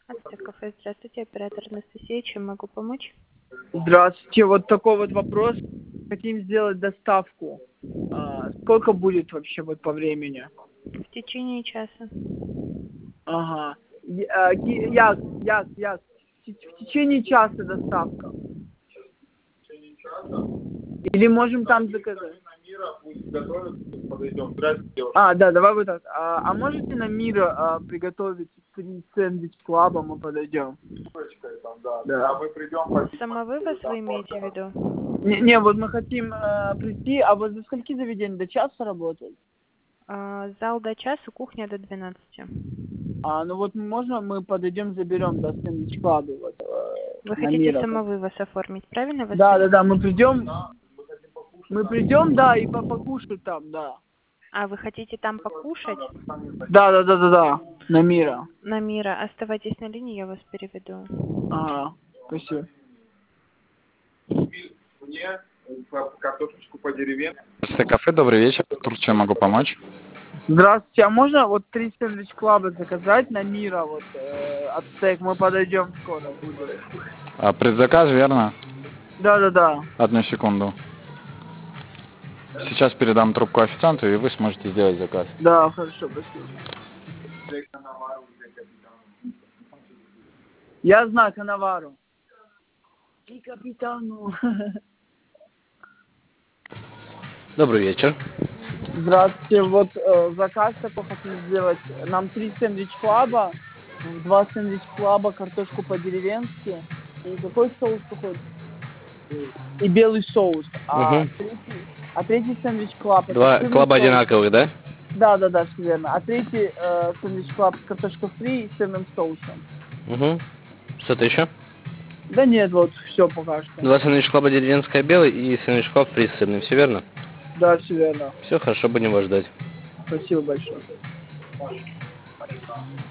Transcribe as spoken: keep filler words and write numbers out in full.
Ацтек кафе, здравствуйте, оператор Анастасия, чем могу помочь? Здравствуйте, вот такой вот вопрос. Хотим сделать доставку. А, сколько будет вообще вот по времени? В течение часа. Ага. Я, а, ки- як, як, як? В те- в течение часа доставка. Или можем там заказать? А, да, давай вот так. А, а можете на Мира а, приготовить три сэндвич клаба, мы подойдем? Да. А мы придем. Самовывоз вы имеете в виду? Не, не, вот мы хотим э, прийти, а вот до скольки заведений? До часа работает? А, зал до часу, кухня до двенадцати. А, ну вот можно мы подойдем, заберем до сэндвич клаба вот, э, Вы на хотите Мира. самовывоз оформить, правильно вас Да, да, понимаю? да, мы придем, мы придем, да, и по- покушать там, да. А, вы хотите там покушать? Да, да, да, да, да, на Мира. На Мира. Оставайтесь на линии, я вас переведу. Ага, спасибо. Мне картошечку по-деревенски. Кафе, добрый вечер. Турция, могу помочь? Здравствуйте, а можно вот три сэндвич клаба заказать на Мира, вот, э, от стейк, мы подойдем скоро будем. А, предзаказ, верно? Да, да, да. Одну секунду. Сейчас передам трубку официанту, и вы сможете сделать заказ. Да, хорошо, спасибо. Я знаю Коновару. И капитану. Добрый вечер. Здравствуйте, вот э, заказ такой хотим сделать. Нам три сэндвич клаба, два сэндвич клаба, картошку по-деревенски. И какой соус какой? И белый соус. А, Угу. третий, а третий сэндвич клаб. это Два сырный клаба соус. одинаковых, да? Да, да, да, все верно. А третий э, сэндвич клаб картошка фри и сырным соусом. Угу. Что-то еще? Да нет, вот все пока что. Два сэндвич клаба деревенская белый и сэндвич клаб фри сырный, все верно? Да, все верно. Все хорошо, будем вас ждать. Спасибо большое.